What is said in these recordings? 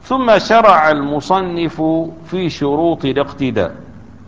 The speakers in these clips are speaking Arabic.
ثم شرع المصنف في شروط الاقتداء.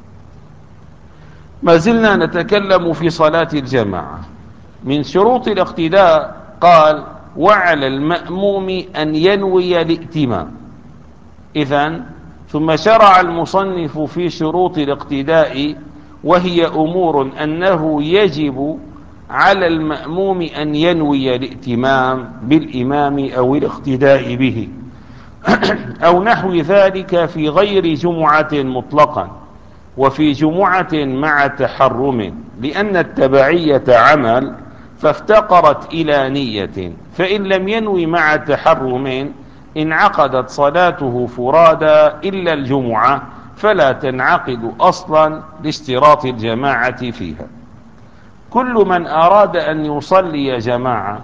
ما زلنا نتكلم في صلاة الجماعة. من شروط الاقتداء قال: وعلى المأموم أن ينوي الائتمام. إذن ثم شرع المصنف في شروط الاقتداء، وهي أمور أنه يجب على المأموم أن ينوي الائتمام بالإمام أو الاقتداء به أو نحو ذلك في غير جمعة مطلقا، وفي جمعة مع تحرم، لأن التبعية عمل فافتقرت إلى نية، فإن لم ينوي مع تحرم انعقدت صلاته فرادا إلا الجمعة، فلا تنعقد أصلا لاشتراط الجماعة فيها. كل من أراد أن يصلي جماعة،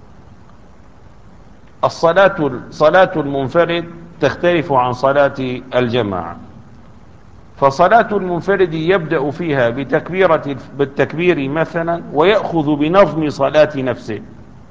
صلاة المنفرد تختلف عن صلاة الجماعة. فصلاة المنفرد يبدأ فيها بالتكبير مثلا، ويأخذ بنظم صلاة نفسه.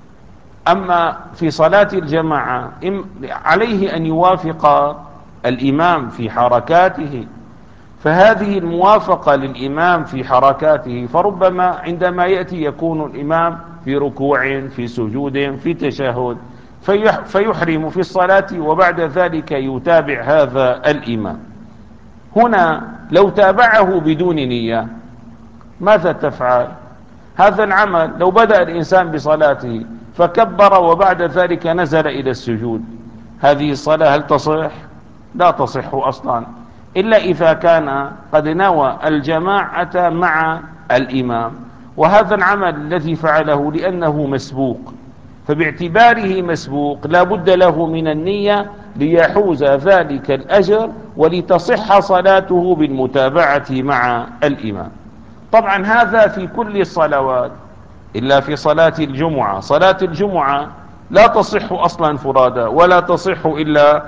أما في صلاة الجماعة عليه أن يوافق الإمام في حركاته، فهذه الموافقة للإمام في حركاته، فربما عندما يأتي يكون الإمام في ركوع، في سجود، في تشهد، فيحرم في الصلاة، وبعد ذلك يتابع هذا الإمام. هنا لو تابعه بدون نية ماذا تفعل؟ هذا العمل لو بدأ الإنسان بصلاته فكبر وبعد ذلك نزل إلى السجود، هذه الصلاة هل تصح؟ لا تصح أصلا، إلا إذا كان قد نوى الجماعة مع الإمام. وهذا العمل الذي فعله لأنه مسبوق، فباعتباره مسبوق لا بد له من النية ليحوز ذلك الأجر ولتصح صلاته بالمتابعة مع الإمام. طبعا هذا في كل الصلوات إلا في صلاة الجمعة. صلاة الجمعة لا تصح أصلا فرادا، ولا تصح إلا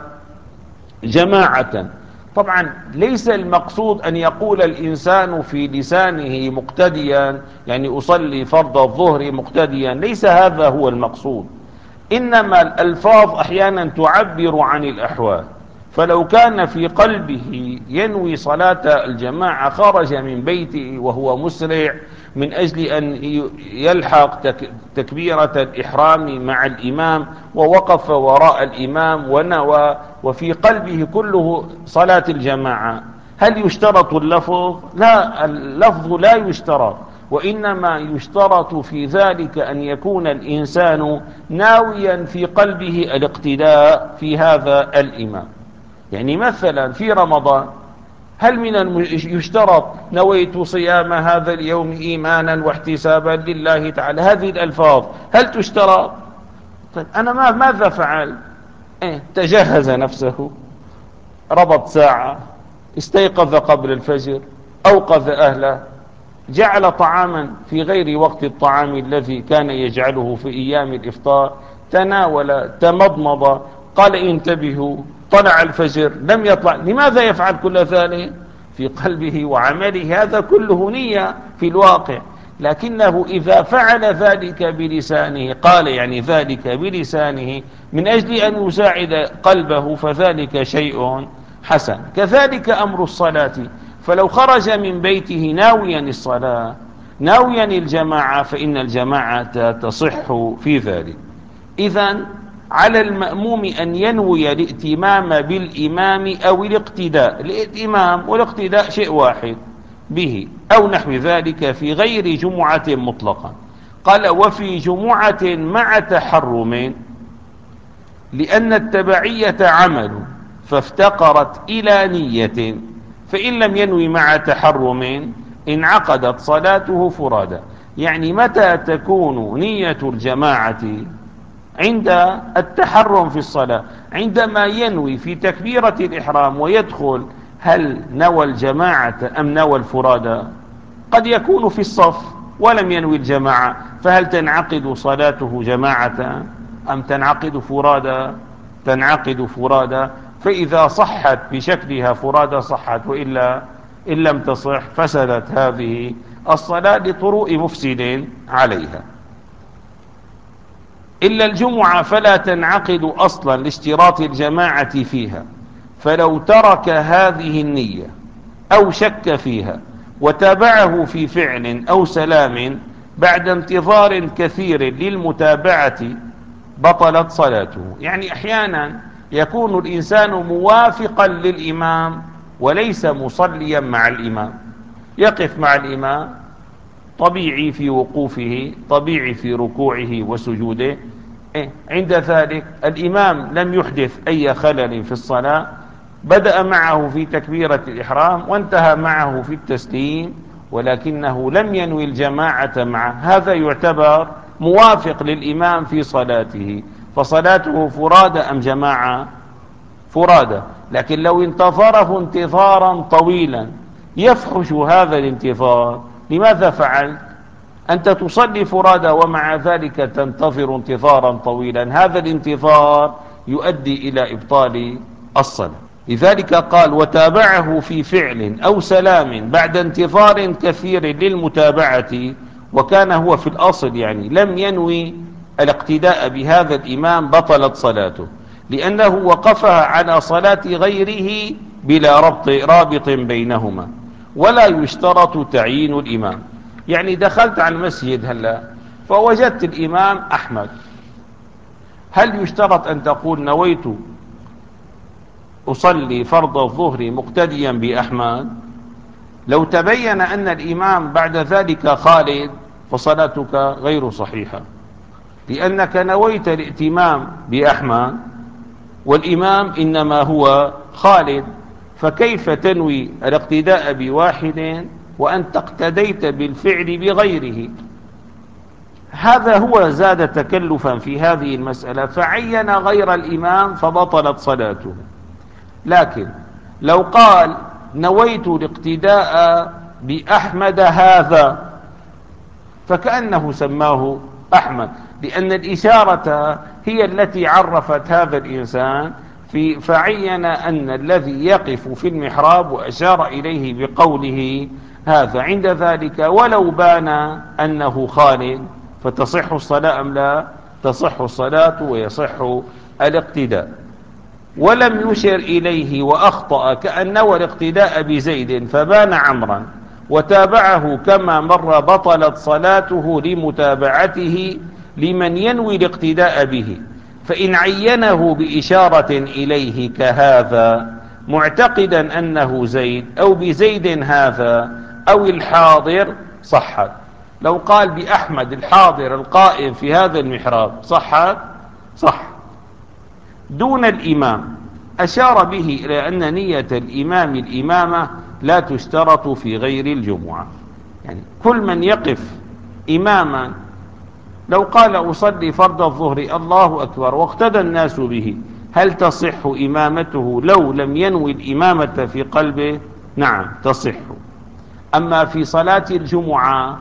جماعة. طبعا ليس المقصود أن يقول الإنسان في لسانه مقتديا، يعني أصلي فرض الظهر مقتديا، ليس هذا هو المقصود. إنما الألفاظ أحيانا تعبر عن الأحوال. فلو كان في قلبه ينوي صلاة الجماعة، خرج من بيته وهو مسرع من أجل أن يلحق تكبيرة الإحرام مع الإمام، ووقف وراء الإمام ونوى، وفي قلبه كله صلاة الجماعة، هل يشترط اللفظ؟ لا، اللفظ لا يشترط، وإنما يشترط في ذلك أن يكون الإنسان ناويا في قلبه الاقتداء في هذا الإمام. يعني مثلا في رمضان هل يشترط نويت صيام هذا اليوم إيمانا واحتسابا لله تعالى؟ هذه الألفاظ هل تشترط؟ طيب أنا ماذا فعل؟ تجهز نفسه، ربط ساعة، استيقظ قبل الفجر، أوقظ أهله، جعل طعاما في غير وقت الطعام الذي كان يجعله في أيام الإفطار، تناول، تمضمض، قال انتبهوا، طلع الفجر، لم يطلع. لماذا يفعل كل ذلك؟ في قلبه وعمله هذا كله نية في الواقع. لكنه إذا فعل ذلك بلسانه، قال يعني ذلك بلسانه من أجل أن يساعد قلبه، فذلك شيء حسن. كذلك أمر الصلاة، فلو خرج من بيته ناويا الصلاة، ناويا الجماعة، فإن الجماعة تصح في ذلك. إذن على المأموم أن ينوي الائتمام بالإمام أو الاقتداء. الائتمام والاقتداء شيء واحد به، أو نحو ذلك في غير جمعة مطلقا. قال: وفي جمعة مع تحرم، لأن التبعية عمل فافتقرت إلى نية، فإن لم ينوي مع تحرم انعقدت صلاته فرادا. يعني متى تكون نية الجماعة؟ عند التحرم في الصلاة، عندما ينوي في تكبيرة الإحرام ويدخل، هل نوى الجماعة أم نوى الفرادى؟ قد يكون في الصف ولم ينوي الجماعة، فهل تنعقد صلاته جماعة أم تنعقد فرادى؟ تنعقد فرادى. فإذا صحت بشكلها فرادى صحت، وإلا إن لم تصح فسدت هذه الصلاة لطروء مفسد عليها. إلا الجمعة فلا تنعقد أصلا لاشتراط الجماعة فيها، فلو ترك هذه النية أو شك فيها وتابعه في فعل أو سلام بعد انتظار كثير للمتابعة بطلت صلاته. يعني أحيانا يكون الإنسان موافقا للإمام وليس مصليا مع الإمام، يقف مع الإمام طبيعي في وقوفه، طبيعي في ركوعه وسجوده، عند ذلك الإمام لم يحدث أي خلل في الصلاة، بدأ معه في تكبيرة الإحرام وانتهى معه في التسليم، ولكنه لم ينوي الجماعة معه، هذا يعتبر موافق للإمام في صلاته، فصلاته فرادى أم جماعة؟ فرادى. لكن لو انتظره انتظارا طويلا يفحش هذا الانتظار، لماذا فعلت؟ أنت تصلي فرادى ومع ذلك تنتظر انتظارا طويلا، هذا الانتظار يؤدي إلى إبطال الصلاة. لذلك قال وتابعه في فعل أو سلام بعد انتظار كثير للمتابعة، وكان هو في الأصل يعني لم ينوي الاقتداء بهذا الإمام، بطلت صلاته، لأنه وقفها على صلاة غيره بلا رابط بينهما، ولا يشترط تعيين الإمام. يعني دخلت على المسجد هلا فوجدت الإمام أحمد، هل يشترط أن تقول نويت أصلي فرض الظهر مقتديا بأحمد؟ لو تبين أن الإمام بعد ذلك خالد فصلاتك غير صحيحة، لأنك نويت الائتمام بأحمد والإمام إنما هو خالد، فكيف تنوي الاقتداء بواحد وأنت اقتديت بالفعل بغيره؟ هذا هو زاد تكلفا في هذه المسألة، فعين غير الإمام فبطلت صلاته. لكن لو قال نويت الاقتداء بأحمد هذا، فكأنه سماه أحمد، لأن الإشارة هي التي عرفت هذا الإنسان، فعين أن الذي يقف في المحراب وأشار إليه بقوله هذا، عند ذلك ولو بان أنه خالد فتصح الصلاة أم لا؟ تصح الصلاة ويصح الاقتداء. ولم يشر إليه وأخطأ كأن نوى الاقتداء بزيد فبان عمرا وتابعه كما مر، بطلت صلاته لمتابعته لمن ينوي الاقتداء به، فإن عينه بإشارة إليه كهذا معتقدا أنه زيد أو بزيد هذا أو الحاضر صحت. لو قال بأحمد الحاضر القائم في هذا المحراب صحت؟ صح. دون الإمام أشار به إلى أن نية الإمام الإمامة لا تشترط في غير الجمعة. يعني كل من يقف إماما، لو قال أصلي فرض الظهر الله أكبر واقتدى الناس به، هل تصح إمامته لو لم ينوي الإمامة في قلبه؟ نعم تصح. أما في صلاة الجمعة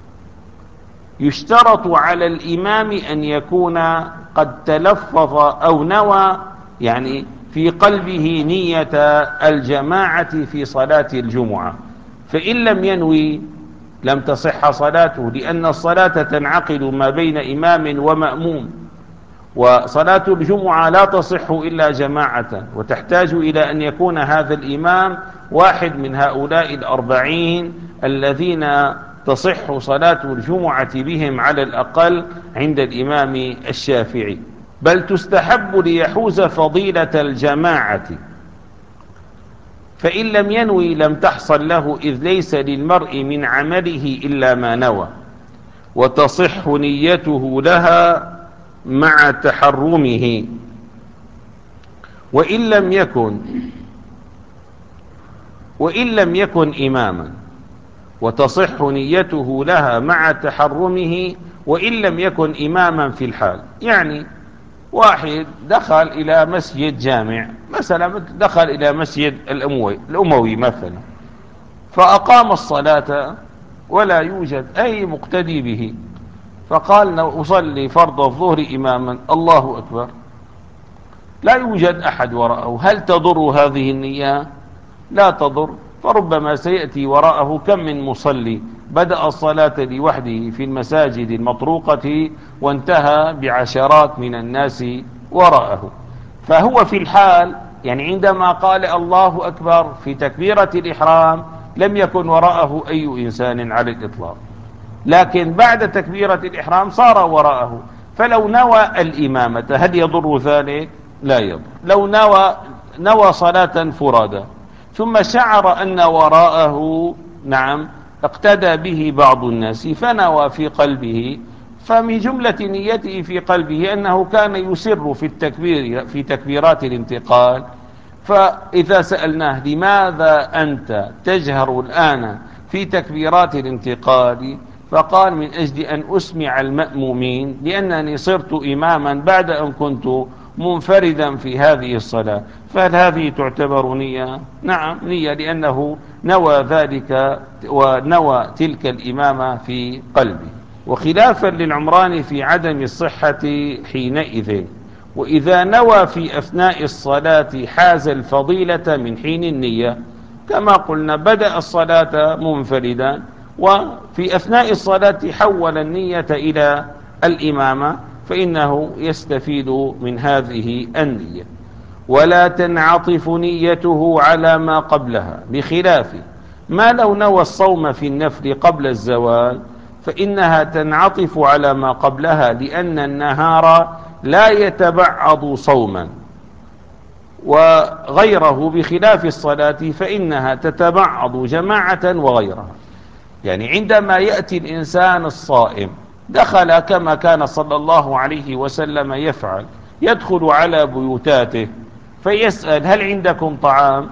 يشترط على الإمام أن يكون قد تلفظ أو نوى، يعني في قلبه نية الجماعة في صلاة الجمعة، فإن لم ينوي لم تصح صلاته، لأن الصلاة تنعقد ما بين إمام ومأموم، وصلاة الجمعة لا تصح إلا جماعة، وتحتاج إلى أن يكون هذا الإمام واحد من هؤلاء الأربعين الذين تصح صلاة الجمعة بهم على الأقل عند الإمام الشافعي، بل تستحب ليحوز فضيلة الجماعة، فإن لم ينوي لم تحصل له، إذ ليس للمرء من عمله إلا ما نوى، وتصح نيته لها مع تحرمه. وإن لم يكن إماما، وتصح نيته لها مع تحرمه وإن لم يكن إماما في الحال. يعني واحد دخل إلى مسجد جامع مثلا، دخل إلى مسجد الأموي مثلا، فأقام الصلاة ولا يوجد أي مقتدي به، فقال أصلي فرض الظهر إماما الله أكبر، لا يوجد أحد وراءه، هل تضر هذه النية؟ لا تضر، فربما سيأتي وراءه كم من مصلي بدأ الصلاة لوحده في المساجد المطروقة وانتهى بعشرات من الناس وراءه. فهو في الحال يعني عندما قال الله أكبر في تكبيرة الإحرام لم يكن وراءه أي إنسان على الإطلاق، لكن بعد تكبيرة الإحرام صار وراءه. فلو نوى الإمامة هل يضر ذلك؟ لا يضر. لو نوى صلاة فرادى ثم شعر أن وراءه نعم اقتدى به بعض الناس فنوى في قلبه، فمن جملة نيته في قلبه أنه كان يسر في التكبير في تكبيرات الانتقال. فإذا سألناه لماذا أنت تجهر الآن في تكبيرات الانتقال، فقال من أجل أن أسمع المأمومين لأنني صرت إماما بعد أن كنت منفردا في هذه الصلاة. فهل هذه تعتبر نية؟ نعم نية، لأنه نوى ذلك ونوى تلك الإمامة في قلبه. وخلافا للعمران في عدم الصحة حينئذ، وإذا نوى في أثناء الصلاة حاز الفضيلة من حين النية، كما قلنا بدأ الصلاة منفردا وفي أثناء الصلاة حول النية إلى الإمامة، فإنه يستفيد من هذه النية. ولا تنعطف نيته على ما قبلها، بخلاف ما لو نوى الصوم في النفل قبل الزوال فإنها تنعطف على ما قبلها، لأن النهار لا يتبعض صوما، وغيره بخلاف الصلاة فإنها تتبعض جماعة وغيرها. يعني عندما يأتي الإنسان الصائم دخل كما كان صلى الله عليه وسلم يفعل، يدخل على بيوتاته فيسأل هل عندكم طعام؟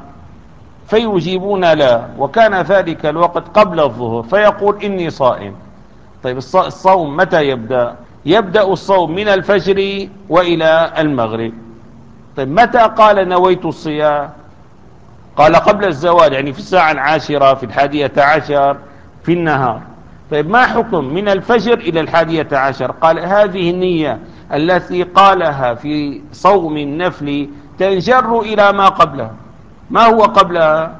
فيجيبون لا، وكان ذلك الوقت قبل الظهر، فيقول إني صائم. طيب الصوم متى يبدأ؟ يبدأ الصوم من الفجر وإلى المغرب. طيب متى قال نويت الصيام؟ قال قبل الزوال، يعني في الساعة 10 في 11 في النهار. طيب ما حكم من الفجر إلى 11؟ قال هذه النية التي قالها في صوم النفل تنجر إلى ما قبلها. ما هو قبلها؟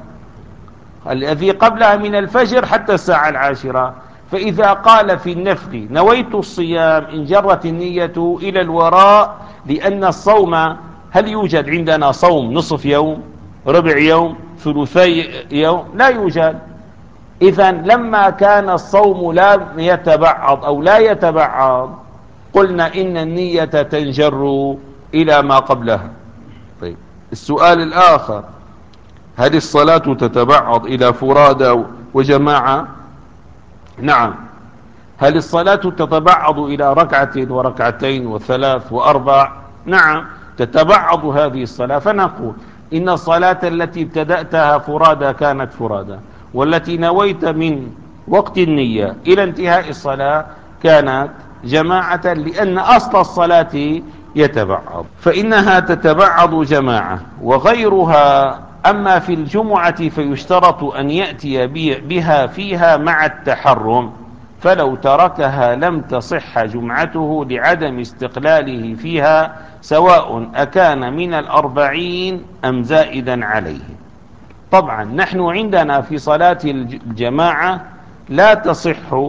الذي قبلها من الفجر حتى الساعة 10. فإذا قال في النفل نويت الصيام انجرت النية إلى الوراء، لأن الصوم هل يوجد عندنا صوم نصف يوم، ربع يوم، ثلثي يوم؟ لا يوجد. إذا لما كان الصوم لا يتبعض أو لا يتبعض قلنا إن النية تنجر إلى ما قبلها. طيب السؤال الآخر، هل الصلاة تتبعض إلى فرادى وجماعة؟ نعم. هل الصلاة تتبعض إلى ركعة وركعتين وثلاث وأربع؟ نعم تتبعض هذه الصلاة. فنقول إن الصلاة التي ابتدأتها فرادى كانت فرادى، والتي نويت من وقت النية إلى انتهاء الصلاة كانت جماعة، لأن أصل الصلاة يتبعض، فإنها تتبعض جماعة وغيرها. أما في الجمعة فيشترط أن يأتي بها فيها مع التحرم، فلو تركها لم تصح جمعته لعدم استقلاله فيها، سواء أكان من 40 أم زائدا عليه. طبعا نحن عندنا في صلاة الجماعة لا تصح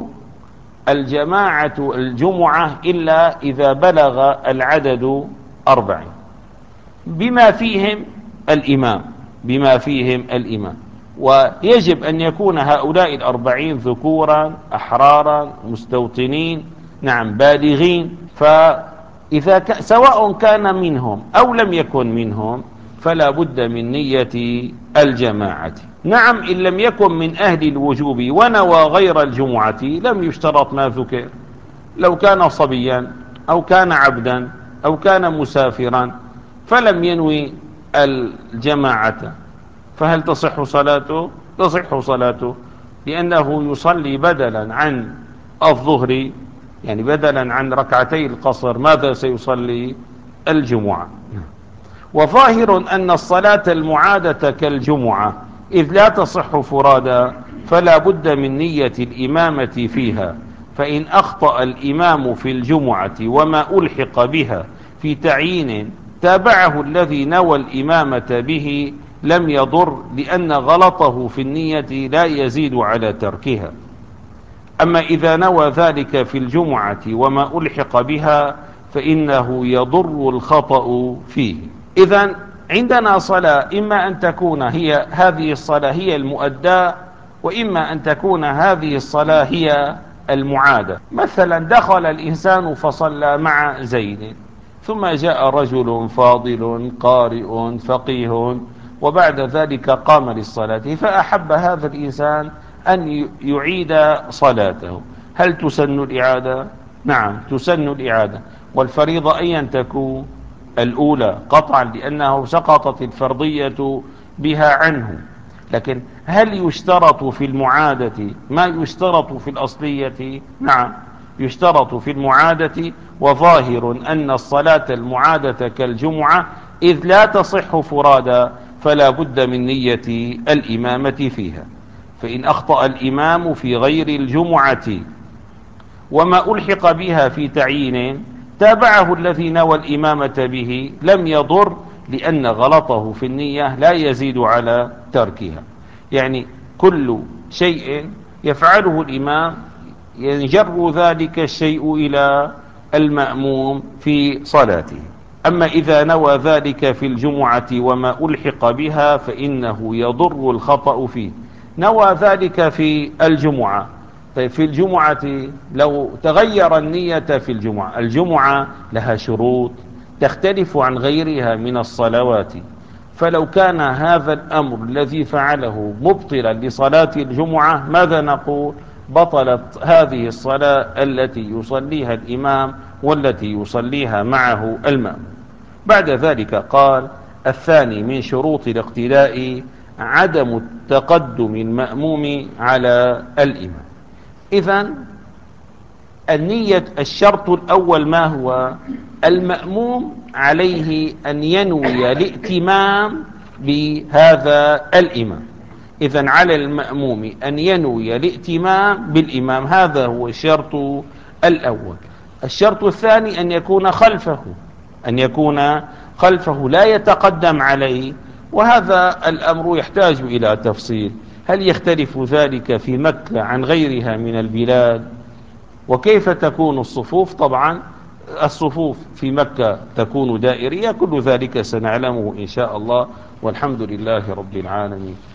الجماعة الجمعة إلا إذا بلغ العدد 40 بما فيهم الإمام. ويجب أن يكون هؤلاء 40 ذكورا أحرارا مستوطنين نعم بالغين. فإذا سواء كان منهم أو لم يكن منهم فلا بد من نية الجماعة. نعم إن لم يكن من أهل الوجوب ونوى غير الجمعة لم يشترط ما ذكر، لو كان صبيا أو كان عبدا أو كان مسافرا فلم ينوي الجماعة، فهل تصح صلاته؟ تصح صلاته، لأنه يصلي بدلا عن الظهر، يعني بدلا عن ركعتي القصر ماذا سيصلي؟ الجمعة. وظاهر أن الصلاة المعادة كالجمعة إذ لا تصح فرادا فلا بد من نية الإمامة فيها، فإن أخطأ الإمام في الجمعة وما ألحق بها في تعيين تابعه الذي نوى الإمامة به لم يضر، لأن غلطه في النية لا يزيد على تركها. أما إذا نوى ذلك في الجمعة وما ألحق بها فإنه يضر الخطأ فيه. إذن عندنا صلاة إما أن تكون هذه الصلاة هي المؤداة، وإما أن تكون هذه الصلاة هي المعادة. مثلا دخل الإنسان فصلى مع زيد، ثم جاء رجل فاضل قارئ فقيه وبعد ذلك قام للصلاة، فأحب هذا الإنسان أن يعيد صلاته. هل تسن الإعادة؟ نعم تسن الإعادة، والفريضة أن تكون الأولى قطعا، لأنه سقطت الفرضية بها عنه. لكن هل يشترط في المعادة ما يشترط في الأصلية؟ نعم يشترط في المعادة، وظاهر أن الصلاة المعادة كالجمعة إذ لا تصح فرادا فلا بد من نية الإمامة فيها. فإن أخطأ الإمام في غير الجمعة وما ألحق بها في تعيين تابعه الذي نوى الإمامة به لم يضر، لأن غلطه في النية لا يزيد على تركها. يعني كل شيء يفعله الإمام ينجر ذلك الشيء إلى المأموم في صلاته. أما إذا نوى ذلك في الجمعة وما ألحق بها فإنه يضر الخطأ فيه. نوى ذلك في الجمعة، طيب في الجمعة لو تغير النية في الجمعة لها شروط تختلف عن غيرها من الصلوات، فلو كان هذا الأمر الذي فعله مبطلا لصلاة الجمعة ماذا نقول؟ بطلت هذه الصلاة التي يصليها الإمام والتي يصليها معه المأموم. بعد ذلك قال: الثاني من شروط الاقتداء عدم التقدم المأموم على الإمام. إذن النية الشرط الأول ما هو؟ المأموم عليه أن ينوي الائتمام بهذا الإمام. إذن على المأموم أن ينوي الائتمام بالإمام، هذا هو الشرط الأول. الشرط الثاني أن يكون خلفه، لا يتقدم عليه، وهذا الأمر يحتاج إلى تفصيل. هل يختلف ذلك في مكة عن غيرها من البلاد؟ وكيف تكون الصفوف؟ طبعا الصفوف في مكة تكون دائرية، كل ذلك سنعلمه إن شاء الله، والحمد لله رب العالمين.